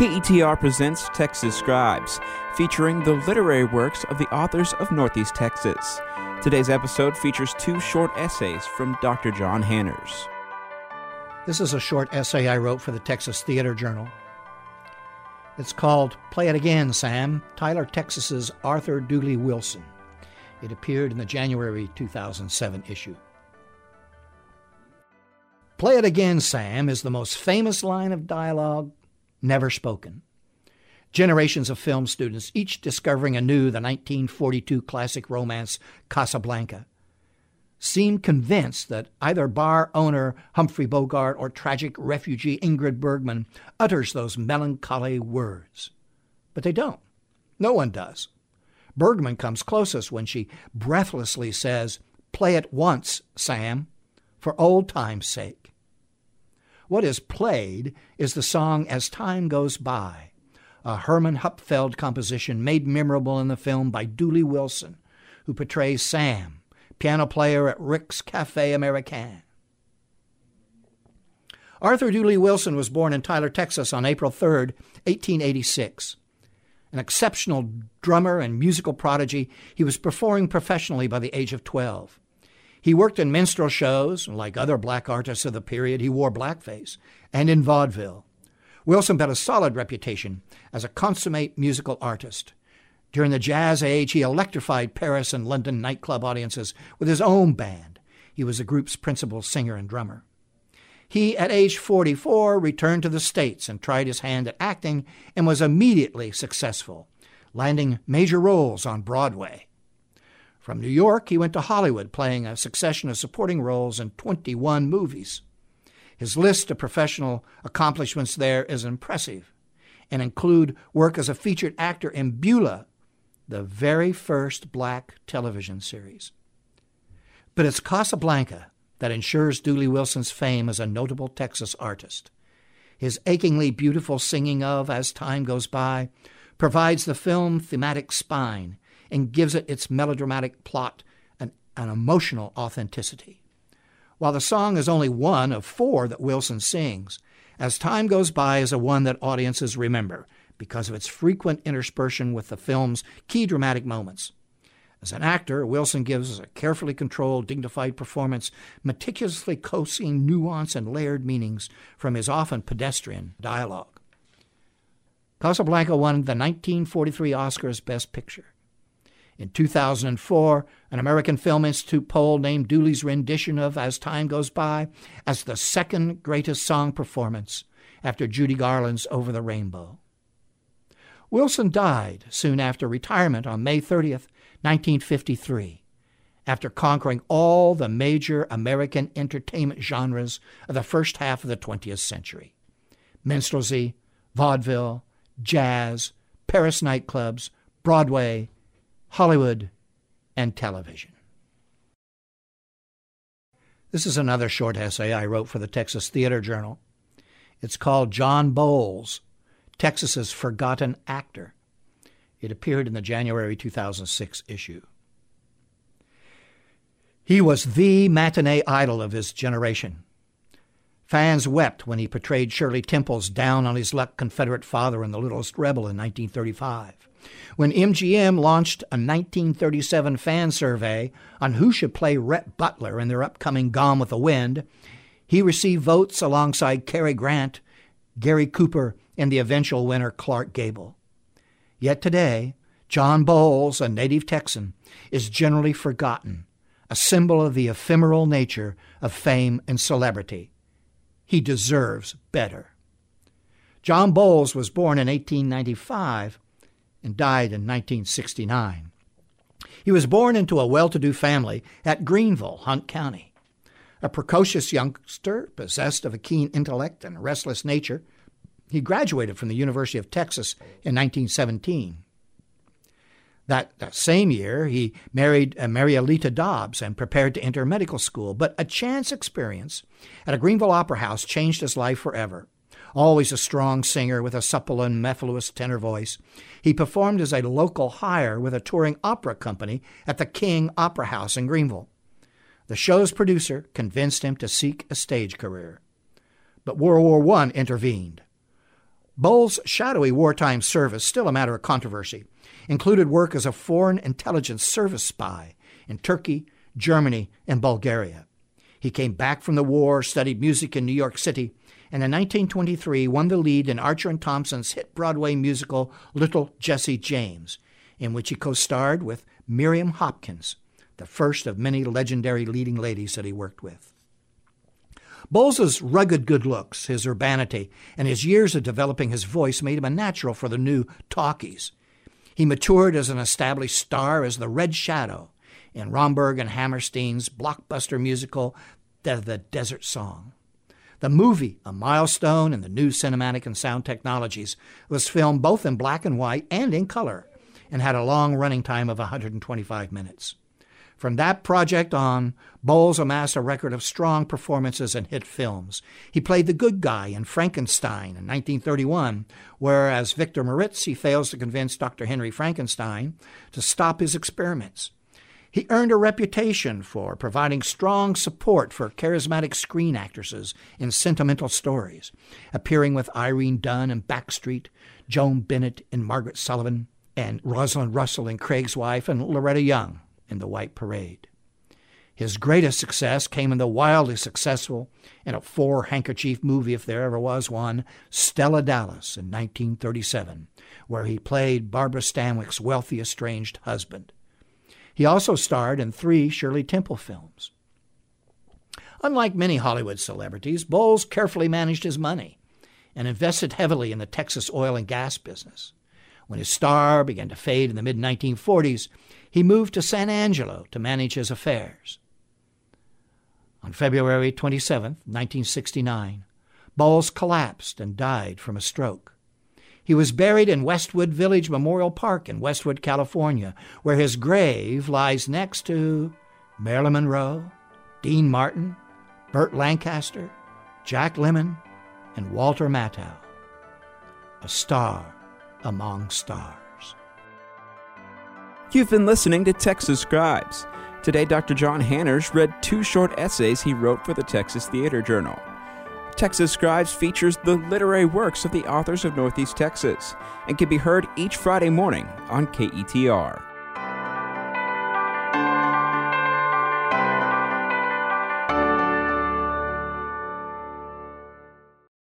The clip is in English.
KETR presents Texas Scribes, featuring the literary works of the authors of Northeast Texas. Today's episode features two short essays from Dr. John Hanners. This is a short essay I wrote for the Texas Theater Journal. It's called Play It Again, Sam, Tyler, Texas's Arthur Dooley Wilson. It appeared in the January 2007 issue. Play it again, Sam, is the most famous line of dialogue never spoken. Generations of film students, each discovering anew the 1942 classic romance Casablanca, seem convinced that either bar owner Humphrey Bogart or tragic refugee Ingrid Bergman utters those melancholy words. But they don't. No one does. Bergman comes closest when she breathlessly says, "Play it once, Sam, for old time's sake." What is played is the song As Time Goes By, a Herman Hupfeld composition made memorable in the film by Dooley Wilson, who portrays Sam, piano player at Rick's Cafe Americain. Arthur Dooley Wilson was born in Tyler, Texas on April 3, 1886. An exceptional drummer and musical prodigy, he was performing professionally by the age of 12. He worked in minstrel shows, and like other black artists of the period, he wore blackface, and in vaudeville. Wilson had a solid reputation as a consummate musical artist. During the jazz age, he electrified Paris and London nightclub audiences with his own band. He was the group's principal singer and drummer. He, at age 44, returned to the States and tried his hand at acting and was immediately successful, landing major roles on Broadway. From New York, he went to Hollywood, playing a succession of supporting roles in 21 movies. His list of professional accomplishments there is impressive and include work as a featured actor in Beulah, the very first black television series. But it's Casablanca that ensures Dooley Wilson's fame as a notable Texas artist. His achingly beautiful singing of As Time Goes By provides the film thematic spine and gives it its melodramatic plot and an emotional authenticity. While the song is only one of four that Wilson sings, As Time Goes By is a one that audiences remember because of its frequent interspersion with the film's key dramatic moments. As an actor, Wilson gives a carefully controlled, dignified performance, meticulously coaxing nuance and layered meanings from his often pedestrian dialogue. Casablanca won the 1943 Oscars Best Picture. In 2004, an American Film Institute poll named Dooley's rendition of As Time Goes By as the second greatest song performance after Judy Garland's Over the Rainbow. Wilson died soon after retirement on May 30th, 1953, after conquering all the major American entertainment genres of the first half of the 20th century: minstrelsy, vaudeville, jazz, Paris nightclubs, Broadway, Hollywood, and television. This is another short essay I wrote for the Texas Theater Journal. It's called John Bowles, Texas's Forgotten Actor. It appeared in the January 2006 issue. He was the matinee idol of his generation. Fans wept when he portrayed Shirley Temple's down-on-his-luck Confederate father in The Littlest Rebel in 1935. When MGM launched a 1937 fan survey on who should play Rhett Butler in their upcoming Gone with the Wind, he received votes alongside Cary Grant, Gary Cooper, and the eventual winner Clark Gable. Yet today, John Bowles, a native Texan, is generally forgotten, a symbol of the ephemeral nature of fame and celebrity. He deserves better. John Bowles was born in 1895 and died in 1969. He was born into a well-to-do family at Greenville, Hunt County. A precocious youngster, possessed of a keen intellect and restless nature, he graduated from the University of Texas in 1917. That same year, he married Marialita Dobbs and prepared to enter medical school, but a chance experience at a Greenville Opera House changed his life forever. Always a strong singer with a supple and mellifluous tenor voice, he performed as a local hire with a touring opera company at the King Opera House in Greenville. The show's producer convinced him to seek a stage career. But World War I intervened. Bowles' shadowy wartime service, still a matter of controversy, included work as a foreign intelligence service spy in Turkey, Germany, and Bulgaria. He came back from the war, studied music in New York City, and in 1923 won the lead in Archer and Thompson's hit Broadway musical Little Jesse James, in which he co-starred with Miriam Hopkins, the first of many legendary leading ladies that he worked with. Bowles' rugged good looks, his urbanity, and his years of developing his voice made him a natural for the new talkies. He matured as an established star as the Red Shadow in Romberg and Hammerstein's blockbuster musical, The Desert Song. The movie, a milestone in the new cinematic and sound technologies, was filmed both in black and white and in color, and had a long running time of 125 minutes. From that project on, Bowles amassed a record of strong performances in hit films. He played the good guy in Frankenstein in 1931, where as Victor Maritz he fails to convince Dr. Henry Frankenstein to stop his experiments. He earned a reputation for providing strong support for charismatic screen actresses in sentimental stories, appearing with Irene Dunne in Backstreet, Joan Bennett in Margaret Sullivan, and Rosalind Russell in Craig's Wife, and Loretta Young in The White Parade. His greatest success came in the wildly successful and a four-handkerchief movie, if there ever was one, Stella Dallas in 1937, where he played Barbara Stanwyck's wealthy estranged husband. He also starred in 3 Shirley Temple films. Unlike many Hollywood celebrities, Bowles carefully managed his money and invested heavily in the Texas oil and gas business. When his star began to fade in the mid-1940s, he moved to San Angelo to manage his affairs. On February 27, 1969, Bowles collapsed and died from a stroke. He was buried in Westwood Village Memorial Park in Westwood, California, where his grave lies next to Marilyn Monroe, Dean Martin, Burt Lancaster, Jack Lemmon, and Walter Matthau. A star among stars. You've been listening to Texas Scribes. Today, Dr. John Hanners read 2 short essays he wrote for the Texas Theater Journal. Texas Scribes features the literary works of the authors of Northeast Texas and can be heard each Friday morning on KETR.